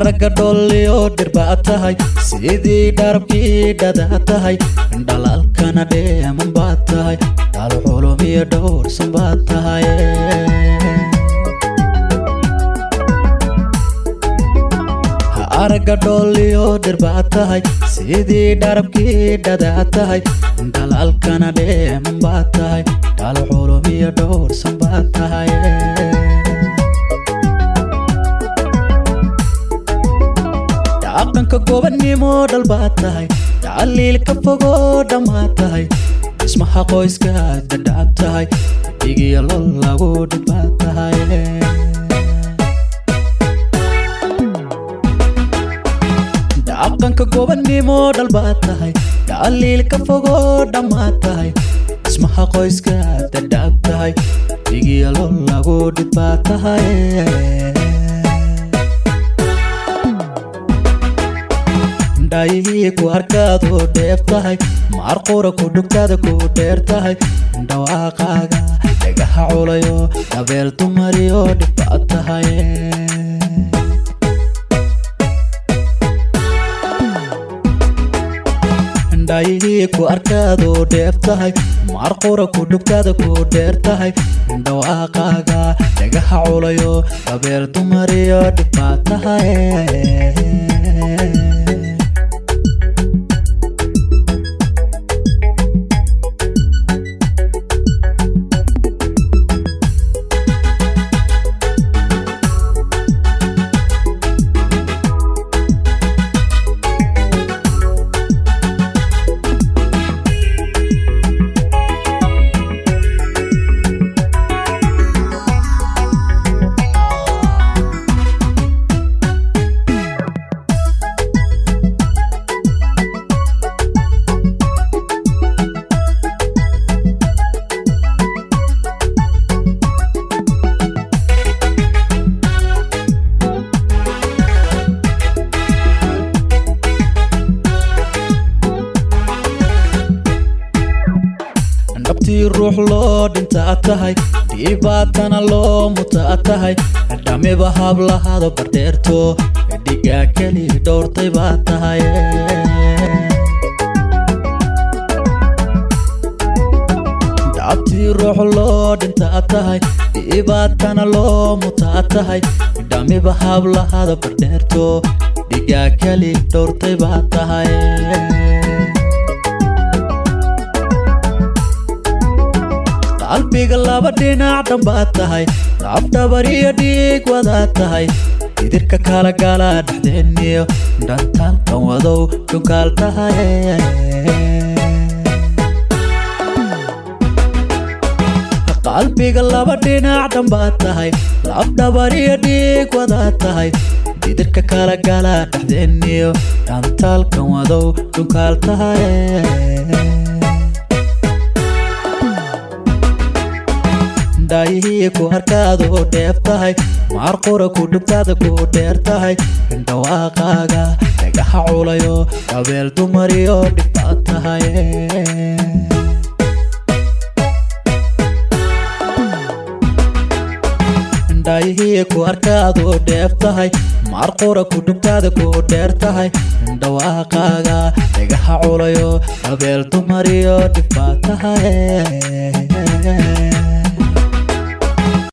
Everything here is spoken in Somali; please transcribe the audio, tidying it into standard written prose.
araga dholliyo dhirbaad tahay sidii dharabkii dhadaad tahay dhalalkana dheeman baad tahay dhal culum iyo dhowrsan baad tahay araga dholliyo dhirbaad tahay sidii dharabkii dhadaad tahay dhalalkana dheeman baad tahay dhal culum iyo dhowrsan baad tahay dhaqanka gobonnimo dhal baad tahay dhaliilka fogo dhammaad tahay dhismaha qoyska dhadhaab tahay dhigiyo lol lagu dhibaad tahay dhaqanka gobonnimo dhal baad tahay dhaliilka fogo dhammaad tahay dhismaha qoyska dhadhaab tahay dhigiyo lol lagu dhibaad tahay ku arkaado dheef tahay marqura ku dhugtada ku dheer tahay dhawaaqaaga dhagaha culayo dabeel dumariyo dhibaad tahay ku arkaado dheef tahay marqura ku dhugtada ku dheer tahay dhawaaqaaga dhagaha culayo dabeel dumariyo dhibaad tahay ruux loo dhintaa tahay dhibaatana loo mutaa tahay dhamiba hablahado bardheerto dhiga keli dhowrtay baad tahay dhabtii ruux loo dhintaa tahay dhibaatana loo mutaa tahay dhamiba hablahado bardheerto dhiga keli dhowrtay baad tahay qalbiga laba dhinac dhanbaad tahay lafdhabar iyo dhiig wadaad tahay idirka kala gala dhexdeeniyo dhantaalkan wadow dhunkaal tahay qalbiga laba dhinac dhanbaad tahay lafdhabar iyo dhiig wadaad tahay idirka kala gala dhexdeeniyo dhantaalkan wadow dhunkaal tahay ku arkaado dheef tahay marqura ku dhugtada ku dheer tahay dhawaaqaaga dhagaha culayo dabeel dumariyo dhibaad tahay ku arkaado dheef tahay marqura ku dhugtada ku dheer tahay dhawaaqaaga dhagaha culayo dabeel dumariyo dhibaad tahay